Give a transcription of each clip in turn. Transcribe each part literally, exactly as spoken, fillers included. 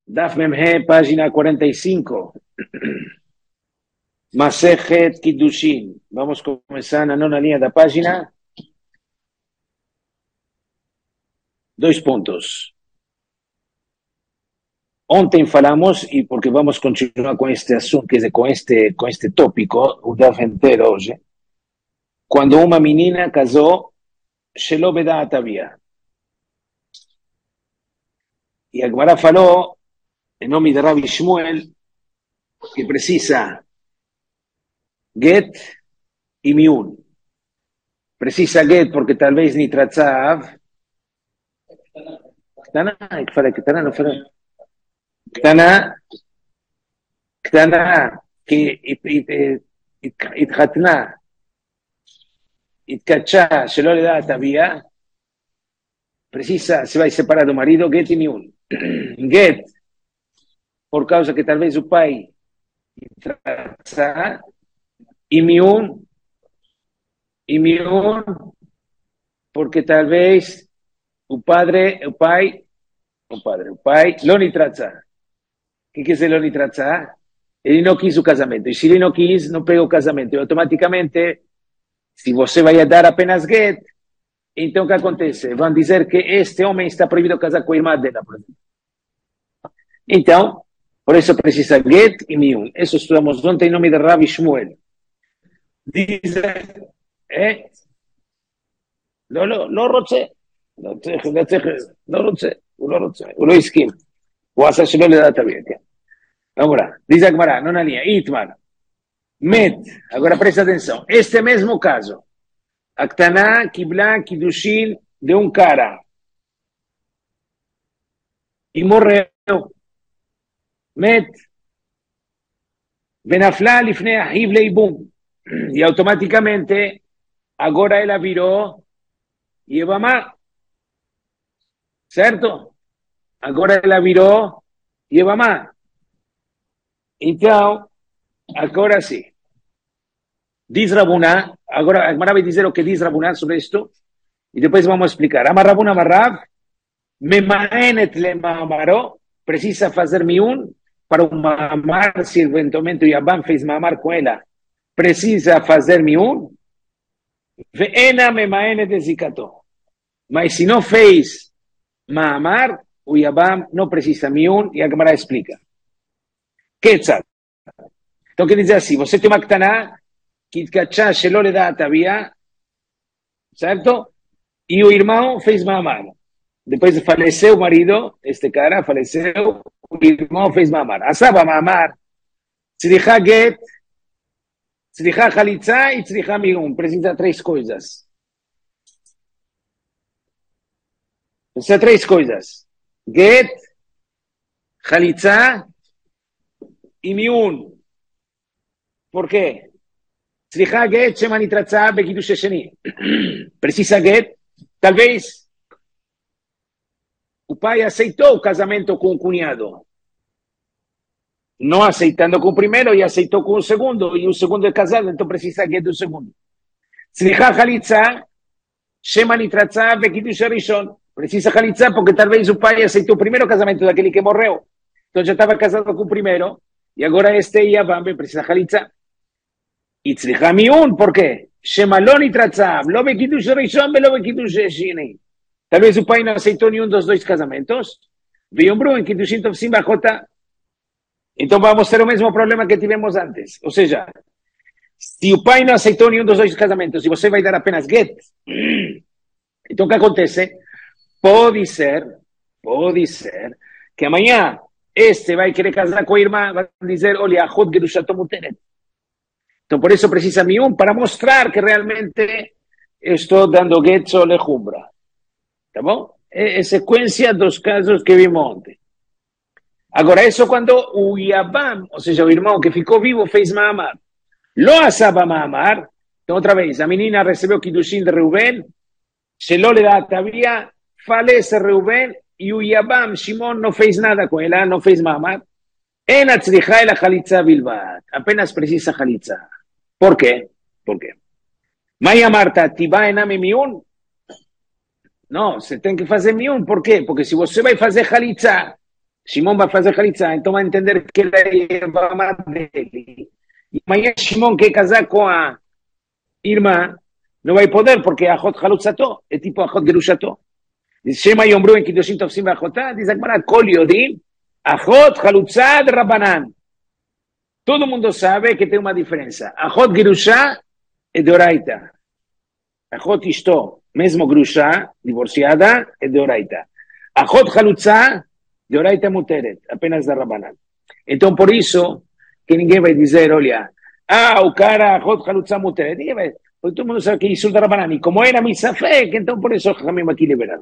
Daf Memhe, página cuarenta y cinco. Masejet Kiddushin. Vamos a comenzar a nona línea da página. Dois pontos. Ontem falamos, e porque vamos continuar com este assunto, quer dizer, com este, com este tópico, o Daf inteiro hoje, quando uma menina casou, Shelo Bedat Avia. E a Gemara falou, em nome de Rabbi Shmuel, que precisa get e miun. Precisa get porque talvez nitratzav. Ktana, ik falei ktana, não falei. Ktana, ktana, que התחתנה, התקדשה, שלא לדעת אביה, precisa, se vai separar do marido, get e miun. Get, por causa que talvez o pai nitratzav, e miun, e miun, porque talvez o padre, o pai, o padre, o pai, lo nitratza. O que quer dizer lo nitratza? Ele não quis o casamento. E se ele não quis, não pegou o casamento. E automaticamente, se você vai dar apenas get, então o que acontece? Vão dizer que este homem está proibido casar com a irmã dela, por exemplo. Então, por isso precisa get e miun. Isso estudamos ontem em nome de Rabbi Shmuel. Diz, eh? לא, לא, לא רוצה, לא צריך, לא צריך, לא רוצה, הוא לא רוצה, הוא לא הסכים, הוא עשה שלא לדעת אביה, כן. Agora, diz a Gemara, nona linha, Itmar, met, agora presta atenção, este mesmo caso, a Ktaná quibla Kiddushin de um cara, e morreu, met, venafla lifnei ahiv leibum, e automaticamente, agora ela virou Yevamá, certo? Agora ela virou Yevamá. Então, agora sim. Diz Rabuná, agora a Gemara vai dizer o que diz Rabuná sobre isto, e depois vamos explicar. Amar Rabuna Marrav, memaenet le mamaro, precisa fazer miun para o mamar, se eventualmente o Yabam fez mamar com ela, precisa fazer miun, ve'ena memaenet de zikato. Mas se não fez mamar, o Yabam não precisa miun, e a Gemara explica. Ketzad. Então quer dizer assim, você tem uma Ktaná, que tkachá shelo ledat avia, certo? E o irmão fez mamar. Depois faleceu o marido, este cara faleceu, o irmão fez mamar. Asaba mamar, tzricha get, tzricha chalitza e tzricha miun. Precisa de três coisas. Precisa de três coisas. Get, chalitza e miun. Por quê? Tzricha get, shema nitratza bekidush sheni. Precisa get. Talvez o pai aceitou o casamento com o cunhado. Não aceitando com o primeiro, e aceitou com o segundo. E o segundo é casado, então precisa get do segundo. Tzricha chalitza, shema nitratza bekidush rishon. Precisa chalitza porque talvez o pai aceitou o primeiro casamento daquele que morreu. Então já estava casado com o primeiro. E agora este Yabam precisa chalitza. E tzricha miun, por quê? Shema lo nitratza, lo bekidush rishon, lo bekidush sheni. Talvez o pai não aceitou nenhum dos dois casamentos. Veiombru em kiddushin tovsim bachota. Então vamos ter o mesmo problema que tivemos antes. Ou seja, se o pai não aceitou nenhum dos dois casamentos e você vai dar apenas get, então o que acontece? Pode ser, pode ser, que amanhã este vai querer casar com a irmã, vai dizer, olha, achot gedushato muteret. Então por isso precisa miun para mostrar que realmente estou dando get só lejumbra. Tá bom? É, é sequência dos casos que vimos ontem. Agora, isso quando o Yabam, ou seja, o irmão que ficou vivo, fez mamar. Lo asaba mamar. Então, outra vez, a menina recebeu Kiddushin de Reuben, Shelo ledat avia, falece Reuben, e o Yabam, Shimon, não fez nada com ela, não fez mamar. En atzricha ela chalitza bilbat. Apenas precisa chalitza. Por quê? Por quê? Maya Marta, tiba ename miun? Não, você tem que fazer miun. Por quê? Porque se você vai fazer chalitza Shimon va a fazer Khalitza, então vai entender que ele é Yevamá dele. E amanhã Shimon quer casar com a irmã, não vai poder, porque é Achot Chalutzato, é tipo Achot Gerushato. Diz Shema Yombru em Kiddushim Tofsim V'Achotá, diz Agmará, Kol Yodim, Achot Chalutza de Rabbanan. Todo mundo sabe que tem uma diferença. Achot Gerushá é de Oraita. Achot Ishto, mesmo Gerushá, divorciada, é de Oraita. Achot Chalutza, de Oraita Muteret, apenas da Rabbanan. Então, por isso, que ninguém vai dizer, olha, ah, o cara Achot Chalutza Muteret. Ninguém vai, porque todo mundo sabe que é Isur da Rabbanan. E como era Misafek, então por isso Jamim aqui liberado.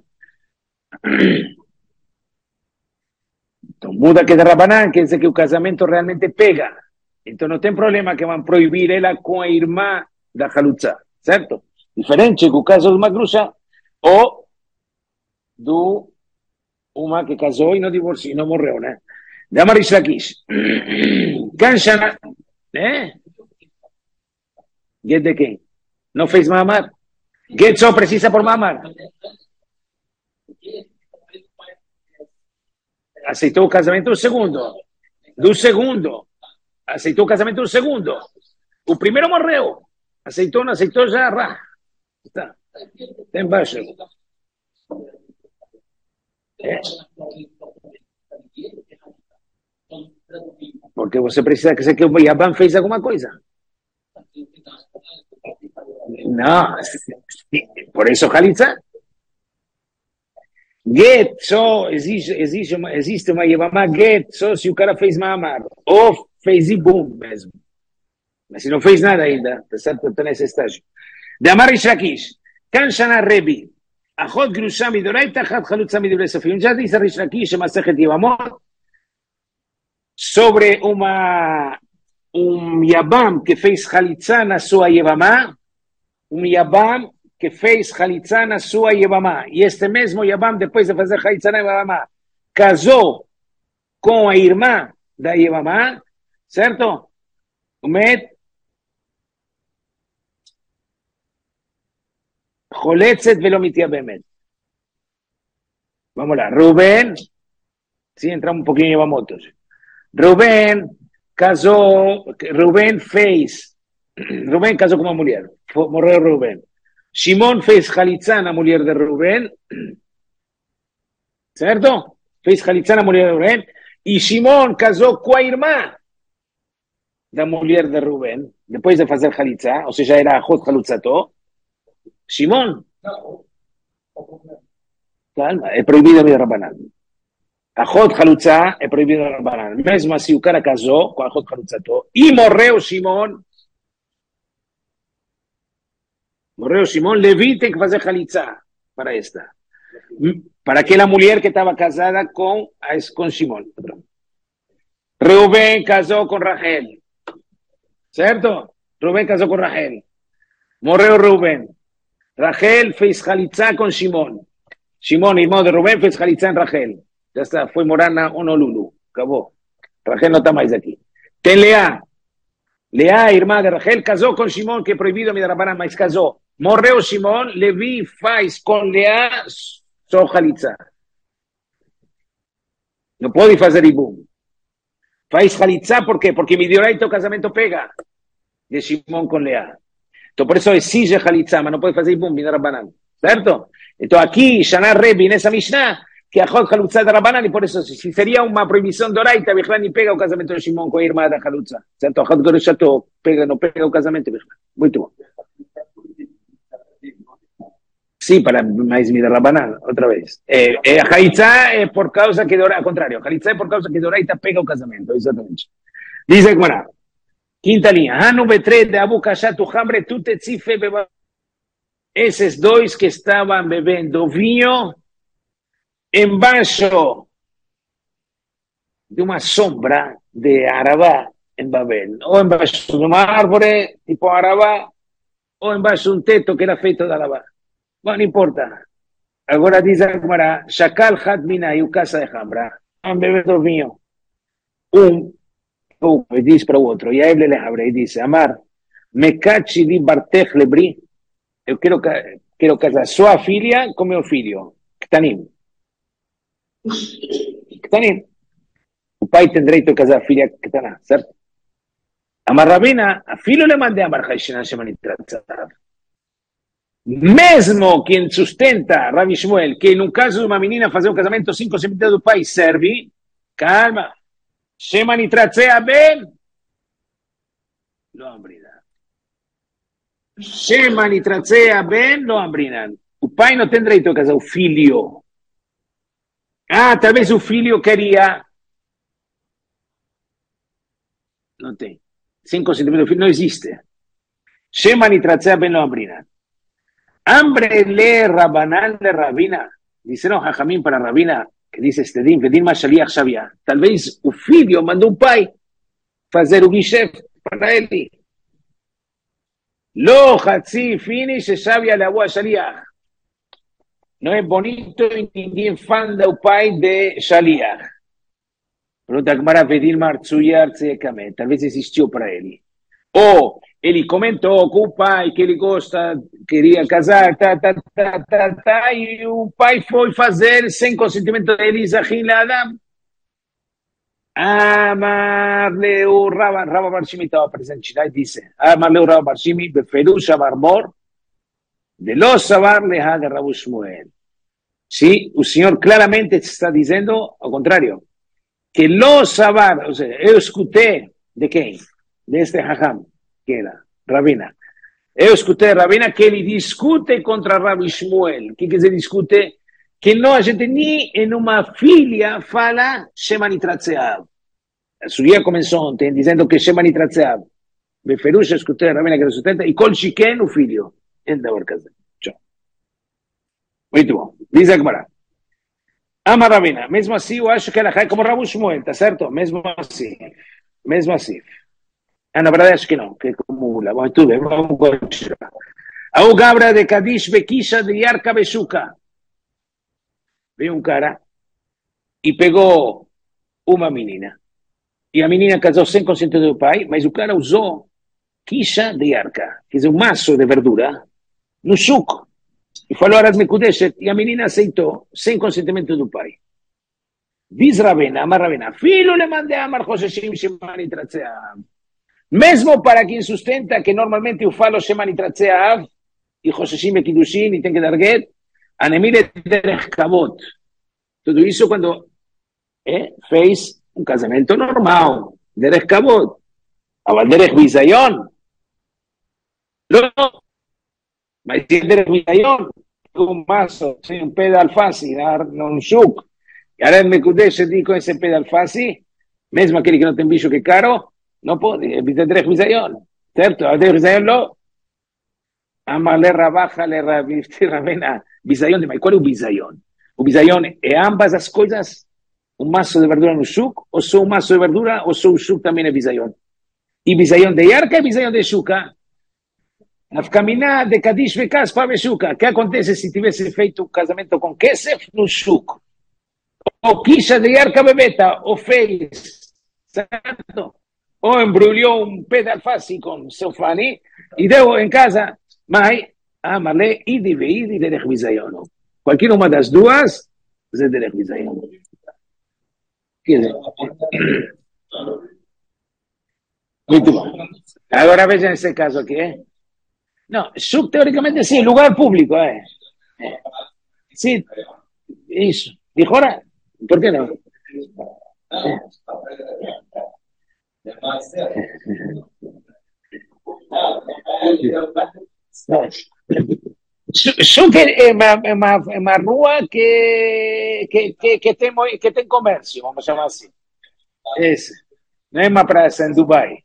Então, muda que é da Rabbanan, quer dizer que o casamento realmente pega. Então não tem problema que vão proibir ela com a irmã da Chalutza, certo? Diferente do caso de uma grusha ou do uma que casou e não divorciou, e não morreu, né? De Amar Rish Lakish. Kanshana, né? Get de quem? Não fez mamar? Get só precisa por mamar. Aceitou o casamento do segundo. Do segundo. Aceitou o casamento do segundo. O primeiro morreu. Aceitou, não aceitou, já rá. Está. Está embaixo. É. Porque você precisa dizer que o Yabam fez alguma coisa. Não. Por isso, Khalitza. Get só existe, existe, uma, existe uma Yevamá get só se o cara fez mamar. Ou fez ibum mesmo. Mas se não fez nada ainda, tá certo? Está nesse estágio. De Amar Rish Lakish. Kan Shana Rebi. Achot Gerusha Midoraita, Achat Chalutza Midivrei Sofim. Já disse Rish Lakish, Masechet Yevamot, sobre uma, um Yabam que fez Khalitza na sua Yevamá, um Yabam que fez Khalitza na sua Yevamá. E este mesmo Yabam, depois de fazer Khalitza na Yevamá, casou com a irmã da Yevamá, certo? O Met Choletzet velo mityabemet. Vamos lá. Rubén, sí, entramos um pouquinho em Yevamotos. Rubén casou, Rubén fez, Rubén casou com uma mulher, morreu Rubén. Shimon fez Khalitza na mulher de Rubén, certo? Fez Khalitza na mulher de Rubén, e Shimon casou com a irmã da mulher de Rubén, depois de fazer Khalitza, ou seja, era Achot Chalutzato. Shimon, calma, é proibido de Rabbanan. Achot Chalutza é proibido de Rabbanan. Mesmo assim, o cara casou com Achot Chalutzato e morreu Shimon. Morreu Shimon, Levi tem que fazer Khalitza para esta. Para aquela mulher que estava casada com, com Shimon. Reuben casou com Rachel. Certo? Reuben casou com Rachel. Morreu Reuben. Rachel fez Khalitza com Shimon. Shimon, irmão de Reuben, fez Khalitza em Rachel. Já está, foi morar na Honolulu. Acabou. Rachel não está mais aqui. Tem Leá. Leá, irmã de Rachel, casou com Shimon, que é proibido me Rabbanan, mas casou. Morreu Shimon, Levi faz com Leá só Khalitza. Não pode fazer ibum. Faz Khalitza, por quê? Porque Midioraita o casamento pega de Shimon com Leá. Então, por isso exige Khalitza, mas não pode fazer ibum, me Rabbanan. Certo? Então, aqui, Shana Rebi, nessa Mishnah, que a Chot Chalutza de Rabbanan, e por isso, se seria uma proibição de Oraita, Bichlani pega o casamento de Shimon com a irmã da Chalutza. Certo? A Chot Gerushato pega, não pega o casamento, Bichlani. Muito bom. Sim, para mais Mida Rabbanan, outra vez. É, é, a Khalitza é por causa que, ao contrário, a Khalitza é por causa que de Oraita pega o casamento, exatamente. Diz a Gemara, quinta linha, Hanu betre de Abu Kashat Hambre, tu te tzife beba. Esses dois que estavam bebendo vinho embaixo de uma sombra de Arabá em Babel, ou embaixo de uma árvore tipo Arabá, ou embaixo de um teto que era feito de Arabá. Bom, não importa. Agora diz a Gemara, Shakal Had Mina e o casa de Hambra, estavam bebendo vinho. Um, e diz para o outro, e a ele le abre e diz, Amar, Mekachi di Bartech Lebri, eu quero, quero casar sua filha com meu filho, Ktanim. Ktanim. pai tem direito a casar a filha que está lá, certo? Amar Rabina, a filho le mandei amar Haishina Shemanitratzav. Mesmo quem sustenta Rabi Shmuel, que no caso de uma menina fazer um casamento sem consentimento do pai serve, calma, Shemanitratzev ben, lo abrinan. Shemanitratzev ben, lo abrinan. O pai não tem direito a casar o filho. Ah, talvez o filho queria. Não tem. Sem consentimento do filho não existe. Shemanitratzev ben, lo abrinan. Hambre le Rabanán le Rabina. Disseram Jajamim para Rabina, que dice este din, que din mais Shaliach Shavia. Talvez o filho mandou o pai fazer o guichê para ele. Lo hatzi finish Shavia le avó Shaliach. Não é bonito e ninguém fã do pai de Shaliach. Pergunta a Gemara, Vedil Martsuya Artzeekame. Talvez existiu para ele. Ou ele comentou com o pai que ele gosta, queria casar, tá, tá, tá, tá, tá, e o pai foi fazer sem consentimento dele, Zahin Adam. Amarleu Rava, Rava Barshimi estava presente lá e disse, Amarleu Rava Barshimi, Beferush Abarmor, de los Sabar Lehad Rabu Shmuel. Sim, o senhor claramente está dizendo ao contrário, que los Sabar, ou seja, eu escutei de quem? De este Jajam, que era Rabina. Eu escutei Rabina que ele discute contra Rabi Shmuel. O que quer dizer discute? Que não, a gente nem em uma filha fala Shemanitratzeav. A sua começou ontem dizendo que Shemanitratzeav. Beferush, escutei Rabina que ele sustenta, e Kol Shiken, o filho. Ainda por casa. Tchau. Muito bom. Diz a Gemara. Ama Rabina. Mesmo assim, eu acho que ela cai como Rabi Shmuel, tá certo? Mesmo assim. Mesmo assim. Ah, na verdade acho que não, que acumula. Bom, tudo bem, vamos continuar. A o Gabra de Kadish Bekisha de Yarka Beshuka. Veio um cara e pegou uma menina. E a menina casou sem consentimento do pai, mas o cara usou Kisha de Yarka, quer dizer, um maço de verdura, no suco. E falou, Arad Mekudeshet, e a menina aceitou, sem consentimento do pai. Diz Rabena, Amar Rabena, filho le mandei Amar Hosheshim Shemani Tratzeam. Mesmo para quem sustenta que normalmente eu falo Shemanitratzeav e Hosheshim e Kiddushin e tem que dar get, Anemile Derech Kavod. Tudo isso quando é, fez um casamento normal, Derech Kavod. Agora, Derech Bizayon. Não, mas se Derech Bizayon, um maço, um pé de alface, um chuk, e Arad Mekudesh diz com esse pé de alface, mesmo aquele que não tem bicho que é caro, não pode, é Derech Bizayon, certo? Derech Bizayon não. Amale Rabaja, le Rabena, Bizayon, mas qual é o Bizayon? O Bizayon é ambas as coisas, um maço de verdura no chuk, ou só um maço de verdura, ou só o chuk também é Bizayon. E Bizayon de Yarka é Bizayon de Shuka. Afkaminá de Kadish Vekas para Beshuka. O que acontece se tivesse feito um casamento com Kesef no chuk? Ou Kisha de Yarka Bebeta, ou fez, certo? Ou embrulhou um pé de alface com celofane e deu em casa, mas, ah, Marlé, Idi veidi Derech Bizayon. Qualquer uma das duas, é Derech Bizayon. Quer dizer, muito bom. Agora vejam esse caso aqui, eh? Não, sub teoricamente sim, lugar público, é. Eh? Sim, isso. De fora, por que não? Eh? Sub é uma, uma, uma rua que, que, que, que, tem, que tem comércio, vamos chamar assim. Esse. Não é uma praça em Dubai.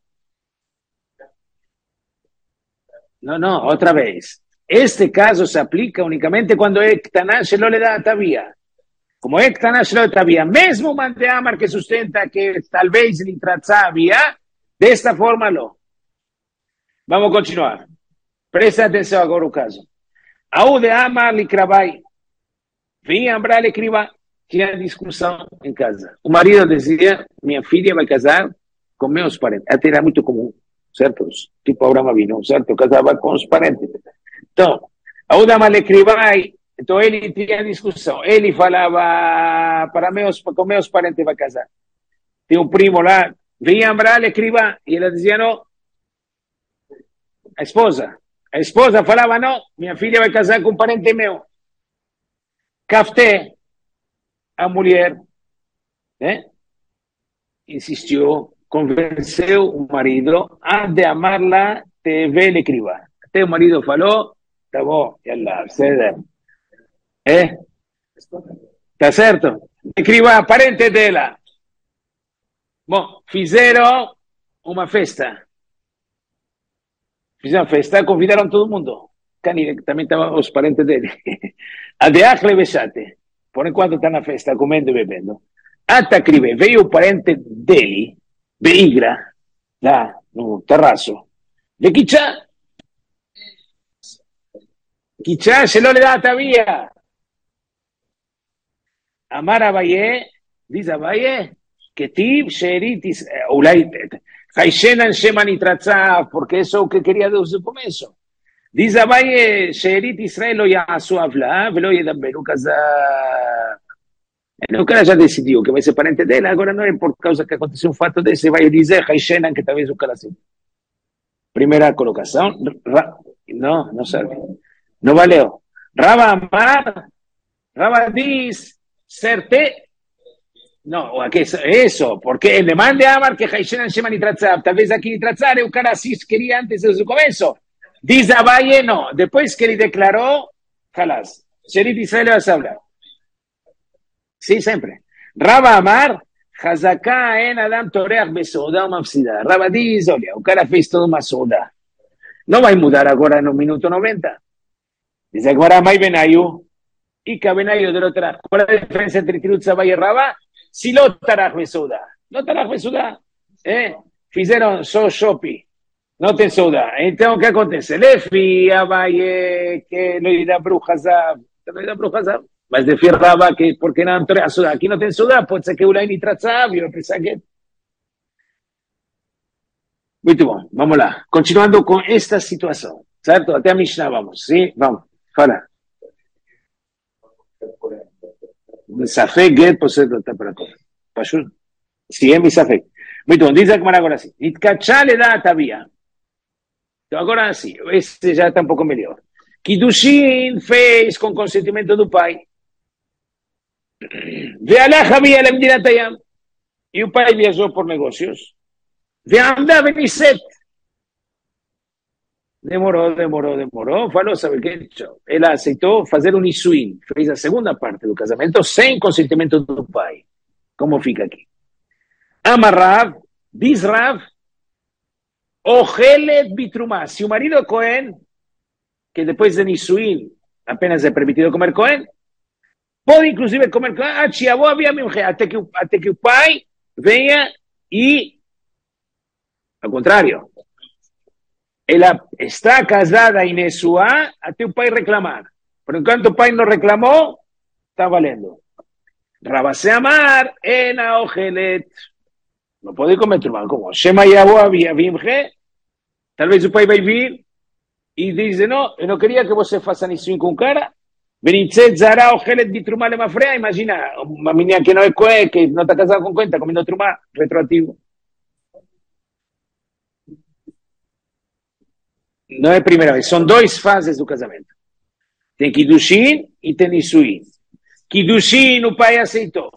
No, no, otra vez. Este caso se aplica únicamente cuando Ektaná se lo le da a Tabía. Como Ektaná se lo da a Tabía, mesmo Manteamar que sustenta que tal vez ni Tratzabia, de esta forma lo. Vamos a continuar. Presta atenção agora o caso. Aú de Amar Likrabai. Vinha Ambra Likriba, tinha discussão em casa. O marido dizia, minha filha vai casar com meus parentes. Até era muito comum. Certo? Tipo Abraham Avinu, certo? Casava com os parentes. Então, a Udama le escribai, então ele tinha discussão. Ele falava, para meus, com meus parentes vai casar. tem um primo lá, vinha a le escriba, e ela dizia não. A esposa. A esposa falava não, minha filha vai casar com um parente meu. Café, a mulher, né? Insistiu, convenceu o marido a de amarla, te ve le escriba. Até o marido falou, tá bom, yalla, cede. Eh? Tá certo? Escriba, parente dela. Bom, fizeram uma festa. Fizeram festa, convidaram todo mundo. Canile, também estavam os parentes dele. A de Achle Besate. Por enquanto está na festa, comendo e bebendo. Até que veio o parente dele, Beigra, lá no terraço. De Quichá. Quichá se não lhe dá a via. Amar Abaye, diz Abaye, que tib, sherit, אולי, חיישן אנשי מניטרצה, porque eso que quería desde el comienzo. Diz Abaye, sherit Israel לא יעשו עוולה, ולא ידברו כזה. O cara já decidiu que vai ser parente dele, agora não é por causa que aconteceu um fato desse, vai dizer, Haishenan, que talvez o cara assim. Primeira colocação, ra, não, não serve. Não valeu. Rava Amar, Rava diz, certe, não, aqui, isso, porque ele manda Amar que Haishenan chama Nitratzab, talvez aqui Nitratzab, o cara assim queria antes do começo. Diz Abaye, não, depois que ele declarou, Halas, Sherit Israel vai hablar. Sí, sempre. Rava Amar, Hazaká en Adam Toreach Besouda ou Mafsida. Rava diz, olha, o cara fez toda uma souda. Não vai mudar agora no minuto noventa. Diz agora, Mai Benayu, Ika Benayu de Lotarach. Qual é a diferença entre Tirut Zabay e Rava? Se Lotarach Besouda. Lotarach Besouda. Eh? Fizeram só shopping. Não tem souda. Então, o que acontece? Lefi, Abaye, que lo irá Bruchazab. Lo irá Bruchazab. Mas de Rava que porque não tem Sudá. Aqui não tem Sudá, pode ser que o Laini Tratzab, eu pensar que... Muito bom, vamos lá. Continuando com esta situação, certo? Até a Mishnah vamos, sim? Vamos, fala. Safek get pode ser da temperatura. Pashur? Sim, é Misafek. Muito bom, diz a Gemara agora assim. Itkachá le dá a tabia. Então agora sim, esse já está um pouco melhor. Kiddushin fez com consentimento do pai. והלך אביה למדינת הים. E o pai viajou por negócios. ועמדה ונישאת. Demorou, demorou, demorou. Falou, sabe o que? Ela aceitou fazer um nisuin. Fez a segunda parte do casamento sem consentimento do pai. Como fica aqui? Amarrav, diz Rav, ochelet bitrumá. Se o marido é Cohen, que depois de nisuin apenas é permitido comer Cohen, pode inclusive comer Cohen, até que, até que o pai venha e, ao contrário, ela está casada em Nesuá até o pai reclamar. Por enquanto o pai não reclamou, está valendo. Rabase Amar, ena ojelet. Não pode comer trumá. Como? Shema Yabo Abimche. Talvez o pai vai vir e diz, não, eu não queria que você faça isso com o cara. Benitzet Zara ojelet de trumá lema freia. Imagina, uma menina que não é coé, que não está casada com conta, comendo trumá, retroativo. Não é a primeira vez, são duas fases do casamento. Tem Kiddushin e tem Nisuin. Kiddushin o pai aceitou.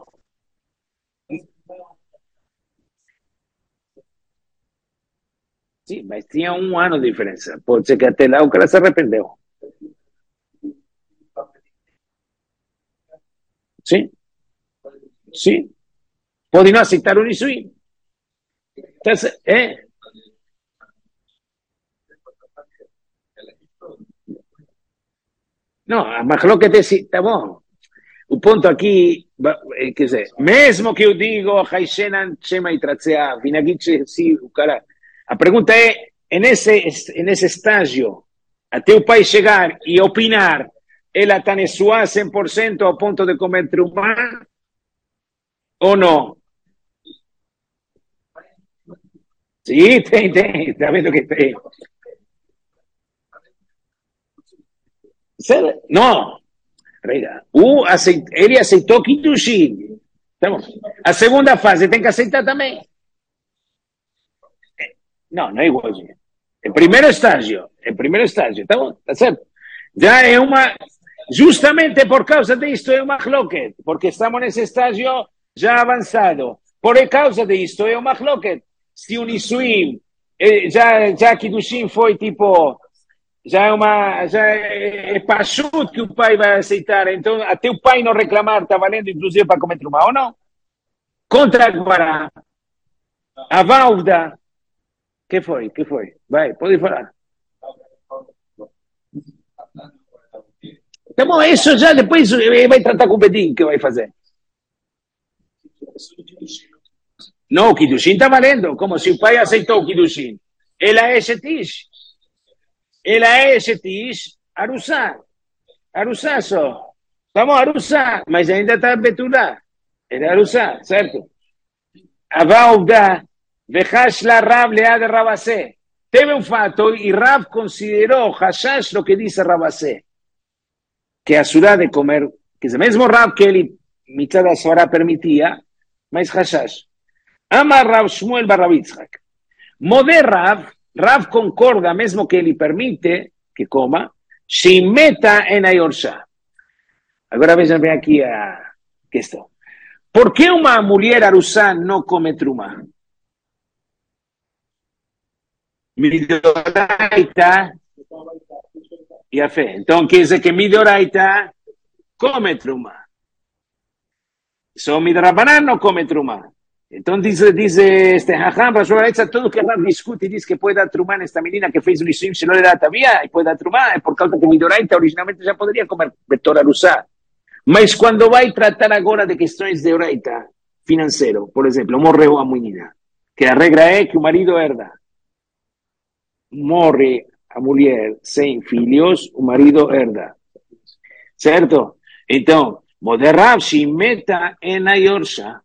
Sim, mas tinha um ano de diferença. Pode ser que até lá o cara se arrependeu. Sim? Sim. Pode não aceitar o Nisuin. É? Não, a Mahloket é, tá bom. O ponto aqui, quer dizer, mesmo que eu digo, Haishenan, Shema e Tratzea, Vinagit, sim, o cara. A pergunta é, nesse, nesse estágio, até o pai chegar e opinar, ela está nesuá cem por cento ao ponto de comer trumá, ou não? Sim, tem, tem, está vendo que tem. Não, ele aceitou Kiddushin. Tá bom. A segunda fase tem que aceitar também. Não, não é igualzinho. É primeiro estágio. É primeiro estágio. Tá bom? Tá certo? Já é uma... Justamente por causa disto é uma mahloket. Porque estamos nesse estágio já avançado. Por causa disto é uma mahloket. Se o Nisuim, já, já que Kiddushin foi tipo... Já é uma... Já é, é pachut que o pai vai aceitar. Então, até o pai não reclamar, está valendo inclusive para comer trumá, ou não? Contra a Gmará. A Válvida. Que foi? Que foi? Vai, pode falar. Tá bom, isso já depois vai tratar com o Bedin que vai fazer. Não, o Kiddushin está valendo. Como se o pai aceitou o Kiddushin. Ela é Shetish. Ela é Shetish Arussá. Arussá só. Tá bom, Arussá. Mas ainda está Betulá. Ela é Arussá, certo? A Válvida. Vejash la Rav lead Rabasé. Teve um fato e Rav considerou Hashash lo que diz Rabasé. Que a surá de comer, que é o mesmo Rav que ele, mitzad a Sorá, permitia, mas Hashash. Ama Rav Shmuel bar Rav Yitzhak. Modé Rav, Rav concorda, mesmo que ele permite que coma, Shimeta en Ayorsha. Agora vejam bem aqui a questão. Por que uma mulher arussá não come trumá? Midoraita e a fé. Então quer dizer que Midoraita come trumá. Só Midrabanan não come trumá. Então diz, diz este Hacham, todo que Rav discute e diz que pode dar trumá nesta menina que fez o Nisuim, se não lhe dá tavia, e pode dar trumá, é por causa que Midoraita originalmente já poderia comer Betor Arussá. Mas quando vai tratar agora de questões de Oraita financeiro, por exemplo, morreu a menina, que a regra é que o marido herda. Morre a mulher sem filhos, o marido herda. Certo? Então, Moderrav se meta em Ayorsha.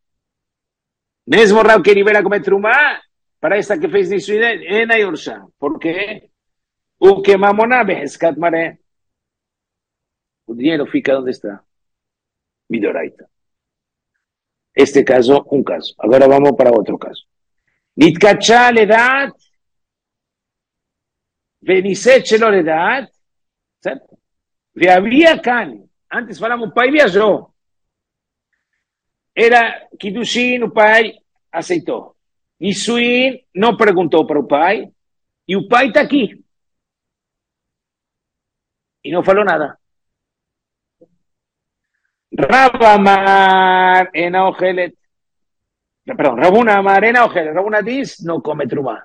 Mesmo Rav que libera comer trumá, para esta que fez isso em Ayorsha. Por quê? O que mamona beskat maré. O dinheiro fica onde está. Midoraita. Este caso, um caso. Agora vamos para outro caso. Nitkachá ledat Venisset shelo ledat, certo? Veavia kan. Antes falamos, o pai viajou. Era Kiddushin, o pai aceitou. Nisuim não perguntou para o pai. E o pai está aqui. E não falou nada. Rav Amar ena ochelet. Perdão, Ravuna Amar ena ochelet. Ravuna diz, não come trumá.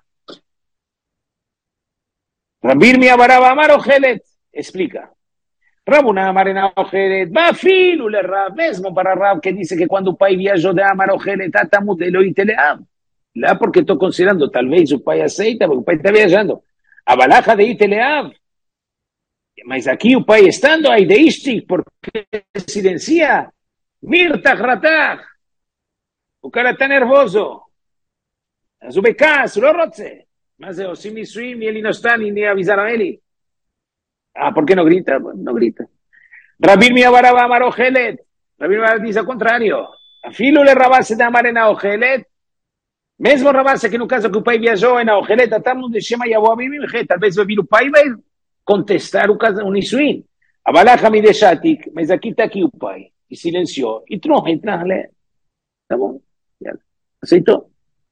Rabir mi Abarab Amar ochelet. Explica. Ravuna Amar ena ochelet. Va filo le Rav. Mesmo para Rav que dice que quando o pai viajou de Amar ochelet, atamut Eloi teleam. Lá porque estou considerando, talvez o pai aceita, porque o pai está viajando. A balaja de Iteleav. Mas aqui o pai estando aí de Ishtik, porque silencia. Mirtach ratach. O cara está nervoso. Azubecas, lo rotze. Mas eu, se me suim e ele não está, nem avisaram ele. Ah, por que não grita? Não grita. Rabir mi abaraba amar ojelet. Rabir mi diz ao contrário. Afilo le rabase de amar na ojelet. Mesmo rabase que no caso que o pai viajou na ojelet, estamos de Shema Yavoamim, talvez vai vir o pai e vai contestar o caso, o Nisuim. A balaja me deixa tik, mas aqui está aqui o pai. E silenciou. E tu não entra, né? Tá bom? Aceitou?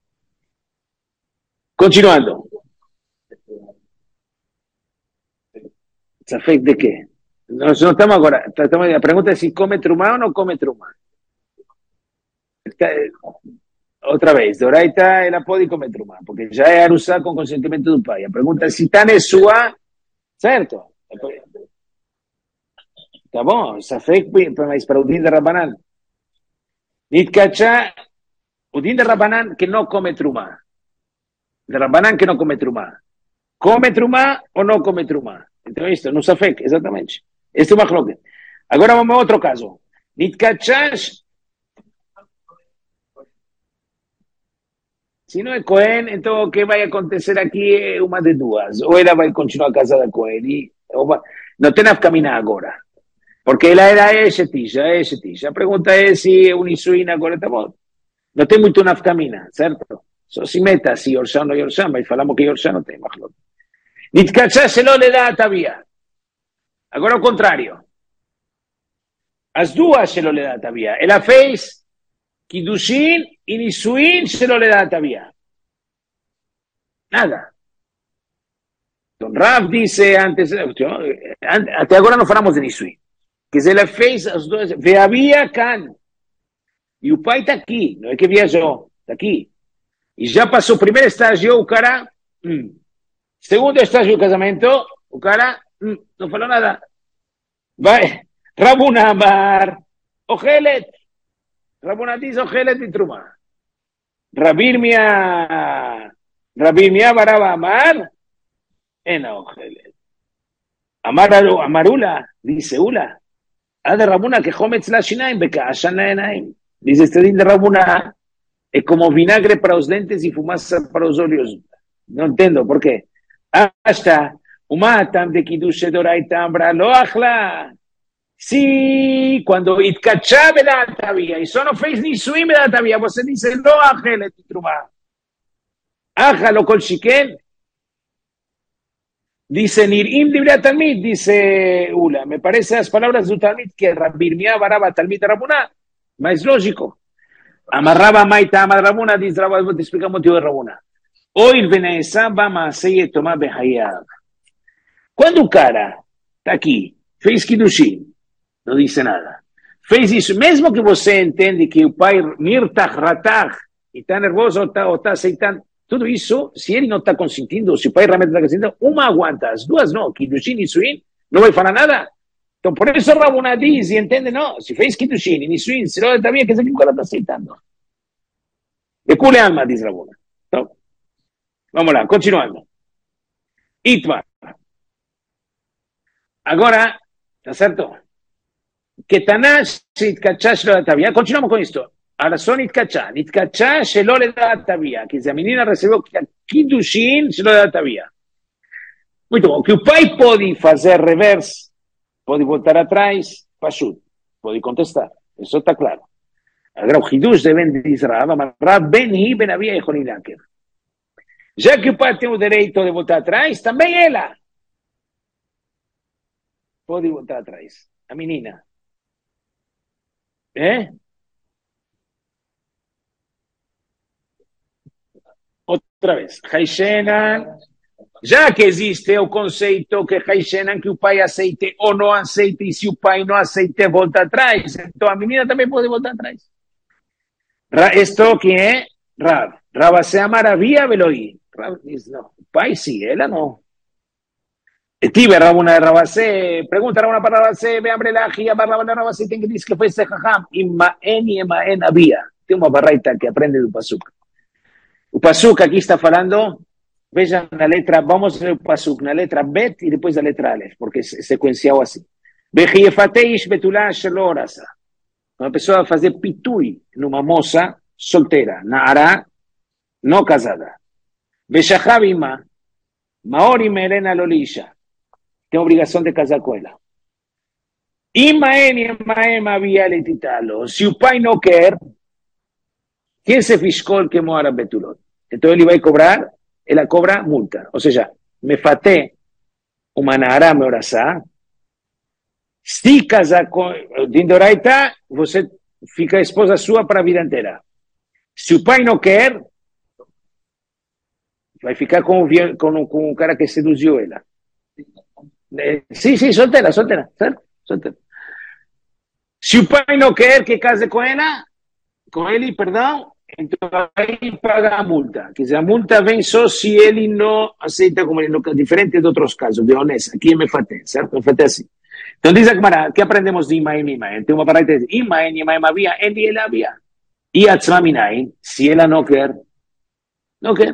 Continuando. Safek de quê? Nós não estamos agora. Estamos, a pergunta é se come trumá ou não come trumá. Outra vez, Doraita, ela pode comer trumá, porque já é arussá com consentimento do pai. A pergunta é se está nesua. Certo? Tá bom? Safek, mas para o din de Rabanan. Nitkacha, o din de Rabanan que não come trumá. De Rabanan que não come trumá. Come trumá ou não come trumá? Então, isto, no Safek, exatamente. Este é o machloket. Agora vamos a outro caso. Nitkachash. Se não é Cohen, então o que vai acontecer aqui é uma de duas. Ou ela vai continuar casada com ele, ou vai... não tem a caminhar agora. Porque ela era Eshetisha, Eshetisha. A pergunta é se o Nisuin agora está bom. Não tem muito nafkamina, certo? Só se meta se Yorshan ou Yorshan, mas falamos que Yorshan não tem machlok. Nitkachá shelo ledat avia. Agora ao contrário. As duas shelo ledat avia. Ela fez Kiddushin e Nisuin shelo ledat avia. Nada. Então Rav disse antes, até agora não falamos de Nisuin. Que ela fez as duas, ve havia can. E o pai está aqui, não é que viajou, está aqui. E já passou o primeiro estágio, o cara, hum. Segundo estágio do casamento, o cara hum, não falou nada. Vai, Rabuna Amar, Ojelet. Rabuna diz Ojelet e Truma. Rabirmia, Rabirmia Baraba Amar, Ena Ojelet. Amar, Amarula, dice Ula. Ah, de Rabuna que Hometz la Shinaim, Beka, Ashan la Enaim. Dice este din de Rabuna, es como vinagre para los dentes y fumaza para los óleos. No entiendo por qué. Hasta, Umatam de Kiddush Doraitam Bralo Achla. Sí, cuando Itkachá me da tavia, y solo fez ni sui me da tavia, você dice, lo Achele Titruma. Ájalo col Shiken. Dice Nirim Libra Talmid, dice Ula. Me parece las palabras de Talmid que Rabirmia Baraba Talmid Rabuna. Mas lógico. Amarraba Maita Amar Rabuna, dice Rabuna, te explica el motivo de Rabuna. Hoy Venezuela va a seguir tomar Behayab. Cuando un cara está aquí, fez Kiddushin, no dice nada. Fez isso, mesmo que você entende que o pai Mirtach Ratach e está nervoso ou está, ou está aceitando, tudo isso, se ele não está consentindo, se o pai realmente está consentindo, uma aguanta, as duas não, Kiddushin e Nisuin, não vai falar nada. Então, por isso Rabuna diz e entende, não, se fez Kiddushin e Nisuin, se não está bem, quer dizer que o cara está aceitando. E cule alma, diz Rabuna. Então, vamos lá, continuando. Itmar. Agora, tá certo? Ketanash Itkachá shelo ledat avia. Continuamos com isto. Ahora son Itkachá. Itkachá shelo ledat avia. Que a menina recebeu Kiddushin shelo ledat avia. Muito bom. Que o pai pode fazer reverse, pode voltar atrás, pashut. Pode contestar. Isso está claro. Agora o Hidush de Ben Israel, Rav Beni Ben Avia e Jonilaker. Já que o pai tem o direito de voltar atrás, também ela pode voltar atrás. A menina. É? Outra vez. Haishenan. Já que existe o conceito que Haishenan, que o pai aceite ou não aceite, e se o pai não aceite, volta atrás. Então a menina também pode voltar atrás. Esto que é Rav. Rav se amaravia Veloi. Rav diz, não. O pai sim, ela não. Tive Rabuna de Rabasé, pregunta Rabuna para Rabasé, ve hambre la ajía para Rabuna de Rabasé, tem que dizer que foi Sejajam, Imaen e Emaen havia. Tem uma barraita que aprende do Pasuk. O Pasuk aqui está falando, vejam na letra, vamos ler o Pasuk, na letra Bet e depois a letra Aleph, porque é sequencial assim. Vejiefateish betulá shelorasa. Uma pessoa vai fazer pitui numa moça solteira, Naara, não casada. Veshachavima, Maori Melena Lolisha. Tem obrigação de casar com ela. Imaen e Imaen havia letitalo. Se o pai não quer, quem se fiscou que mora betulot? Então ele vai cobrar, ela cobra multa. Ou seja, me faté uma naara me orasá. Se casar com Dindoraita, você fica esposa sua para a vida inteira. Se o pai não quer, vai ficar com, com, com o cara que seduziu ela. Sim, sim, solteira, solteira, certo? Solteira. Se o pai não quer que case com ela, com ele, perdão, então aí paga a multa. Quer dizer, a multa vem só se ele não aceita, como ele não, diferente de outros casos, de honesta. Aqui é mefaté, certo? Mefaté assim. Então diz a Gemara, que aprendemos de Imaem e Imaem? Tem uma palavra que diz, Imaem e Imaem havia, ele e ela havia. E a Tzmaminaim, se ela não quer, não quer.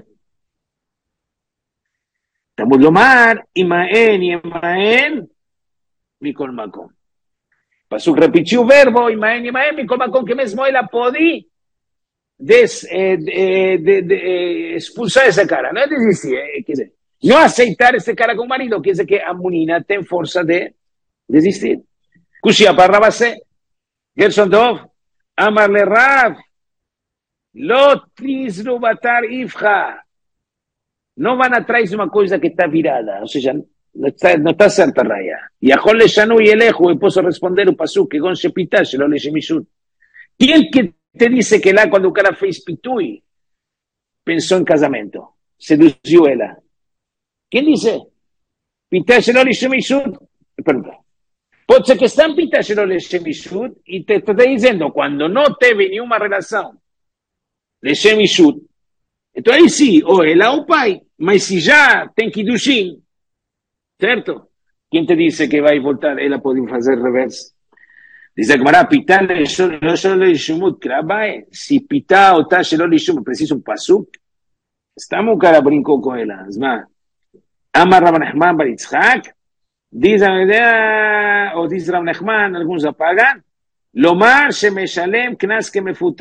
Estamos lomar, Imaen e Imaen, Mikol Makom. Pasuk repetiu o verbo, Imaen e Imaen, Mikol Makom, que mesmo ela pode des, eh, de, de, de, expulsar esse cara, não é desistir, é, quer dizer, não aceitar esse cara como marido, quer dizer que a menina tem força de desistir. Cushia para Rabase, Gerson Dov, Amarle Rav, Lo trizru batar ifja. No van atrás de una cosa que está virada, o sea, no está, no está certa raya. Y a Jole Shanu y Elejo, y puedo responder un pasú que gon se pitache, lo le shemishut. ¿Quién que te dice que la cuando o cara fez pitui pensó en casamiento? Sedució ella. ¿Quién dice? Pitache lo le shemishut. Perdón. Puede ser que están pitache lo le shemishut y te, te está diciendo, cuando no te ve una relación le shemishut, entonces ahí sí, o ela o pai, mas si ya tem Kiddushin, certo? ¿Quién te dice que va a voltar? Ela puede hacer reverse. Dice que Mará, pitá no solo le shumut, krabae, si pitá o tá shelo le shumut, preciso un pasuk, estamos cara brincó con ela, es más, Amar Rav Nachman bar Yitzhak, dice o dice Rav Nachman, algunos apagan, Lomar shemeshalem knas que me futa.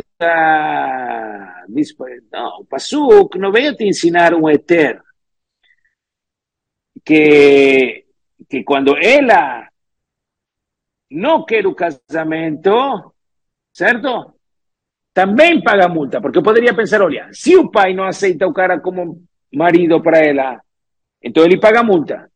No, pasuk no voy a te ensinar un eter que, que cuando ella no quiere un casamento, ¿cierto? También paga multa, porque podría pensar, oye, si un pai no aceita un cara como marido para ella, entonces él paga multa.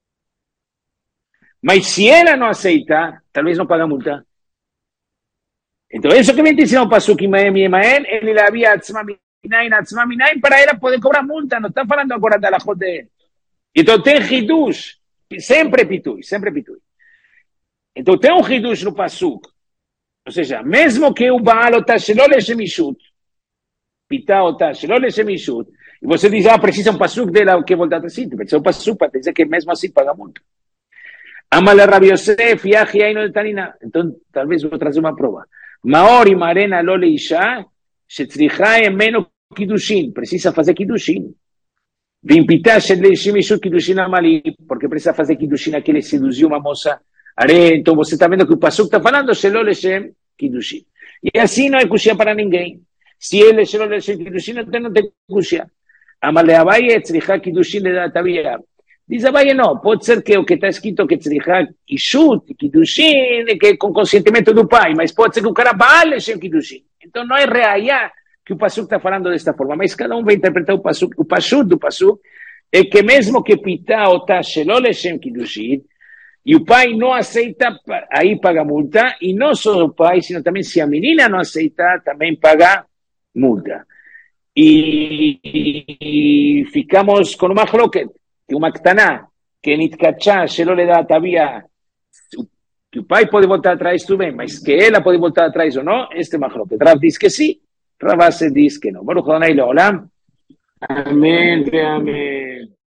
Mas si ella no aceita, tal vez no paga multa. Entonces, eso que me dice no pasó que Maem y Emael, él le había Atzmaminain, Atzmaminain, para él poder cobrar multa, no está hablando ahora de la joda de él. Entonces, tem Hidush, sempre pitui, sempre pitui. Entonces, tem un Hidush no pasuk, ou seja, mesmo que o Baal está shelo le shemishut, pitá está shelo le shemishut, e você diz, ah, precisa um pasuk dela que voltar a sítio, precisa um pasuk para dizer que mesmo assim paga multa. Amale Rabi Yosef, Yahi, aí no Tanina. Então, talvez vou trazer uma prova. Maori Marena Lole Isha, שצריכה ממנו קידושין, precisa fazer קידושין. Vimpitar Shedlei Shemishut קידושין Amali, porque precisa fazer קידושין a que ele seduziu uma moça. Are, então você está vendo que o Pasuk está falando Shelo Leshem קידושין. E assim não é cuxia para ninguém. Se ele Shelo Leshem קידושין, então não tem cuxia. Amale Abaye, צריכה קידושין לדעת אביה. Diz Abaye, não, pode ser que o que está escrito que צריכה Ishut, קידושין, que com consentimento do pai, mas pode ser que o cara vale Leshem קידושין. Então não é reaya que o Pasuk está falando desta forma, mas cada um vai interpretar o Pasuk. O Pasuk do Pasuk é que mesmo que pitá o tá shelo leshem kiddushin, e o pai não aceita, aí paga multa, e não só o pai, sino também se a menina não aceita, também paga multa. E, e ficamos com uma hloket, que uma ktaná, que nitkachá shelo le dá tabia, que o pai pode voltar atrás também, mas que ela pode voltar atrás ou não, este é uma hloket. Rav diz que sim, Rav diz que não. Baruch Adonai Leolam. Amém, amém.